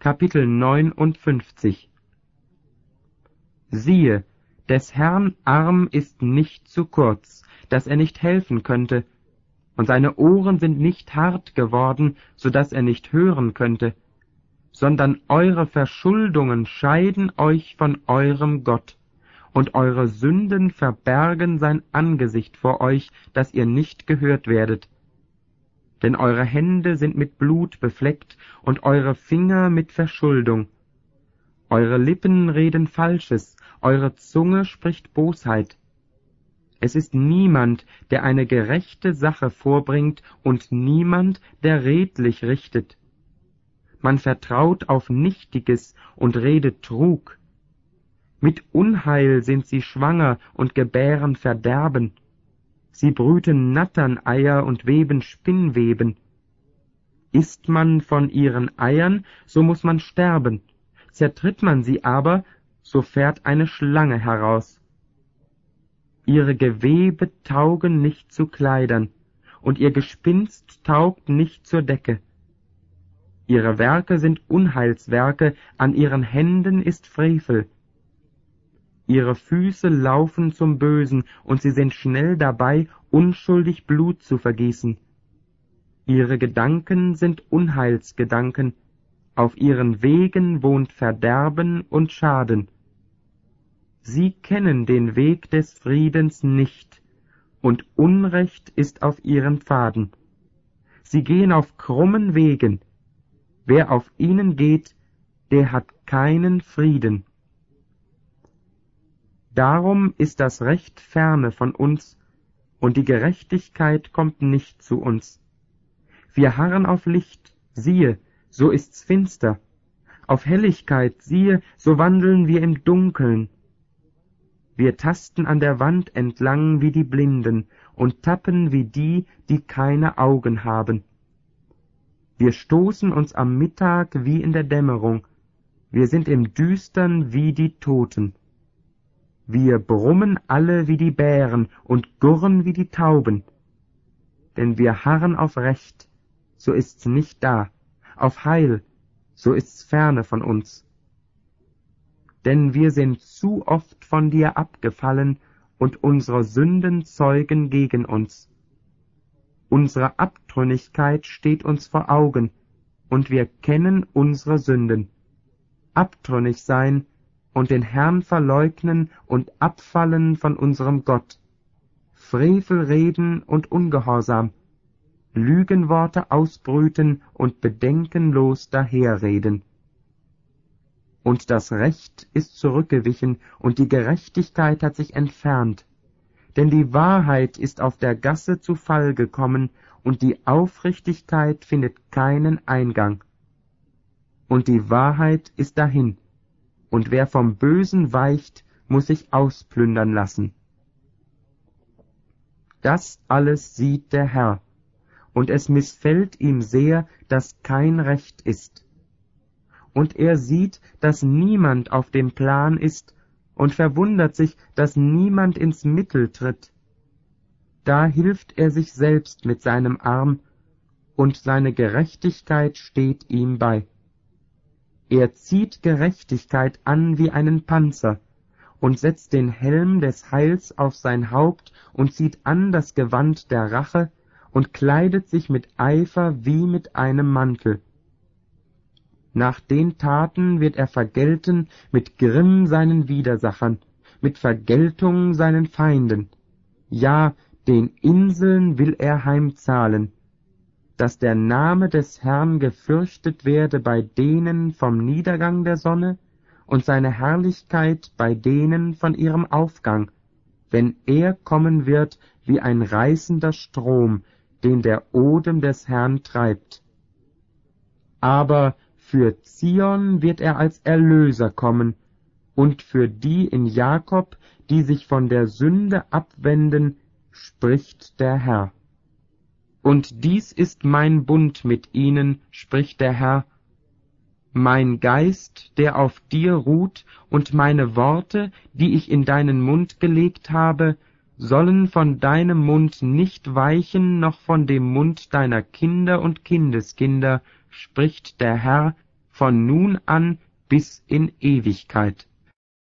Kapitel 59. Siehe, des Herrn Arm ist nicht zu kurz, dass er nicht helfen könnte, und seine Ohren sind nicht hart geworden, so dass er nicht hören könnte, sondern eure Verschuldungen scheiden euch von eurem Gott, und eure Sünden verbergen sein Angesicht vor euch, dass ihr nicht gehört werdet. Denn eure Hände sind mit Blut befleckt und eure Finger mit Verschuldung. Eure Lippen reden Falsches, eure Zunge spricht Bosheit. Es ist niemand, der eine gerechte Sache vorbringt, und niemand, der redlich richtet. Man vertraut auf Nichtiges und redet Trug. Mit Unheil sind sie schwanger und gebären Verderben. Sie brüten Natterneier und weben Spinnweben. Isst man von ihren Eiern, so muß man sterben. Zertritt man sie aber, so fährt eine Schlange heraus. Ihre Gewebe taugen nicht zu Kleidern, und ihr Gespinst taugt nicht zur Decke. Ihre Werke sind Unheilswerke, an ihren Händen ist Frevel. Ihre Füße laufen zum Bösen, und sie sind schnell dabei, unschuldig Blut zu vergießen. Ihre Gedanken sind Unheilsgedanken, auf ihren Wegen wohnt Verderben und Schaden. Sie kennen den Weg des Friedens nicht, und Unrecht ist auf ihren Pfaden. Sie gehen auf krummen Wegen. Wer auf ihnen geht, der hat keinen Frieden. Darum ist das Recht ferne von uns, und die Gerechtigkeit kommt nicht zu uns. Wir harren auf Licht, siehe, so ist's finster. Auf Helligkeit, siehe, so wandeln wir im Dunkeln. Wir tasten an der Wand entlang wie die Blinden und tappen wie die, die keine Augen haben. Wir stoßen uns am Mittag wie in der Dämmerung. Wir sind im Düstern wie die Toten. Wir brummen alle wie die Bären und gurren wie die Tauben. Denn wir harren auf Recht, so ist's nicht da, auf Heil, so ist's ferne von uns. Denn wir sind zu oft von dir abgefallen, und unsere Sünden zeugen gegen uns. Unsere Abtrünnigkeit steht uns vor Augen, und wir kennen unsere Sünden. Abtrünnig sein und den Herrn verleugnen und abfallen von unserem Gott. Frevel reden und Ungehorsam, Lügenworte ausbrüten und bedenkenlos daherreden. Und das Recht ist zurückgewichen, und die Gerechtigkeit hat sich entfernt. Denn die Wahrheit ist auf der Gasse zu Fall gekommen, und die Aufrichtigkeit findet keinen Eingang. Und die Wahrheit ist dahin, und wer vom Bösen weicht, muß sich ausplündern lassen. Das alles sieht der Herr, und es missfällt ihm sehr, dass kein Recht ist. Und er sieht, dass niemand auf dem Plan ist, und verwundert sich, dass niemand ins Mittel tritt. Da hilft er sich selbst mit seinem Arm, und seine Gerechtigkeit steht ihm bei. Er zieht Gerechtigkeit an wie einen Panzer, und setzt den Helm des Heils auf sein Haupt und zieht an das Gewand der Rache und kleidet sich mit Eifer wie mit einem Mantel. Nach den Taten wird er vergelten mit Grimm seinen Widersachern, mit Vergeltung seinen Feinden. Ja, den Inseln will er heimzahlen, dass der Name des Herrn gefürchtet werde bei denen vom Niedergang der Sonne und seine Herrlichkeit bei denen von ihrem Aufgang, wenn er kommen wird wie ein reißender Strom, den der Odem des Herrn treibt. Aber für Zion wird er als Erlöser kommen, und für die in Jakob, die sich von der Sünde abwenden, spricht der Herr. Und dies ist mein Bund mit ihnen, spricht der Herr, mein Geist, der auf dir ruht, und meine Worte, die ich in deinen Mund gelegt habe, sollen von deinem Mund nicht weichen, noch von dem Mund deiner Kinder und Kindeskinder, spricht der Herr, von nun an bis in Ewigkeit.